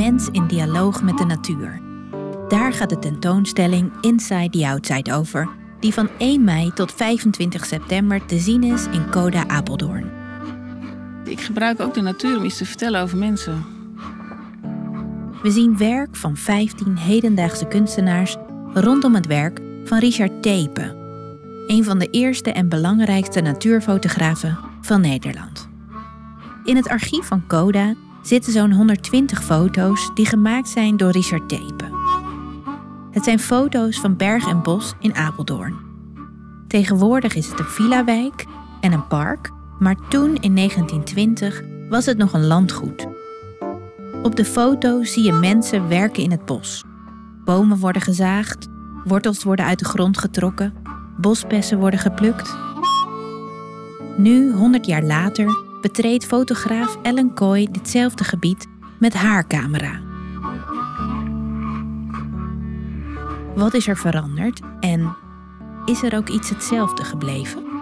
mens in dialoog met de natuur. Daar gaat de tentoonstelling Inside the Outside over, die van 1 mei tot 25 september te zien is in Coda Apeldoorn. Ik gebruik ook de natuur om iets te vertellen over mensen. We zien werk van 15 hedendaagse kunstenaars rondom het werk van Richard Tepe, een van de eerste en belangrijkste natuurfotografen van Nederland. In het archief van Coda zitten zo'n 120 foto's die gemaakt zijn door Richard Tepe. Het zijn foto's van berg en bos in Apeldoorn. Tegenwoordig is het een villawijk en een park, maar toen in 1920 was het nog een landgoed. Op de foto zie je mensen werken in het bos. Bomen worden gezaagd, wortels worden uit de grond getrokken, bosbessen worden geplukt. Nu, 100 jaar later, betreedt fotograaf Ellen Kooi ditzelfde gebied met haar camera. Wat is er veranderd en is er ook iets hetzelfde gebleven?